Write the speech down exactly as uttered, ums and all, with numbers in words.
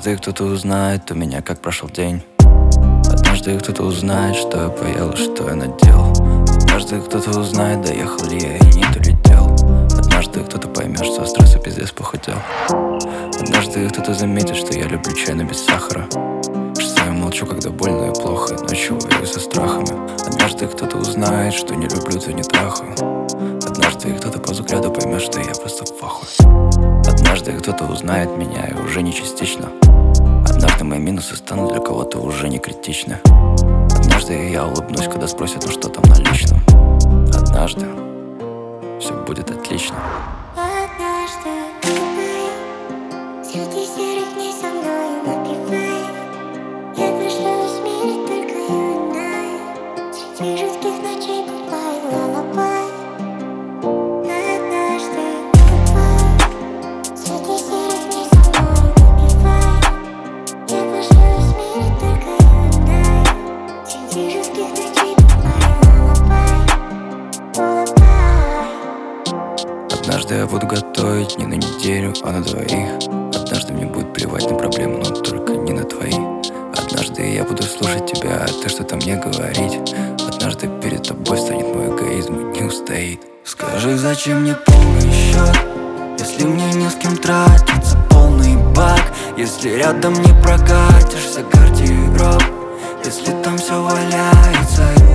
Однажды кто-то узнает у меня, как прошел день. Однажды кто-то узнает, что я поел и что я надел. Однажды кто-то узнает, доехал ли я и не долетел. Однажды кто-то поймет, что стресса пиздец похудел. Однажды кто-то заметит, что я люблю чай, но без сахара. Что я молчу, когда больно и плохо, и ночью воюю со страхами. Однажды кто-то узнает, что не люблю, то не трахаю. Однажды кто-то по взгляду поймет, что я просто в ахуе. Однажды кто-то узнает меня, и уже не частично. Однажды мои минусы станут для кого-то уже не критичны. Однажды я улыбнусь, когда спросят, ну что там на личном. Однажды все будет отлично. Однажды улыбай, среди серых дней со мной напевай. Я пришла измерить только юная. Среди жутких ночей гудбай, лалабай. Однажды улыбай, среди серых дней со мной напевай. Я пришла измерить только юная. Среди жутких ночей гудбай, лалабай, улыбай. Однажды я буду готовить не на неделю, а на двоих. Однажды мне будет плевать на проблемы, но только не на твои. Однажды я буду слушать тебя, а ты что-то мне говорить. Однажды перед тобой станет мой эгоизм и не устоит. Скажи, зачем мне полный счет, если мне не с кем тратиться полный бак? Если рядом не прокатишься гардероб, если там все валяется.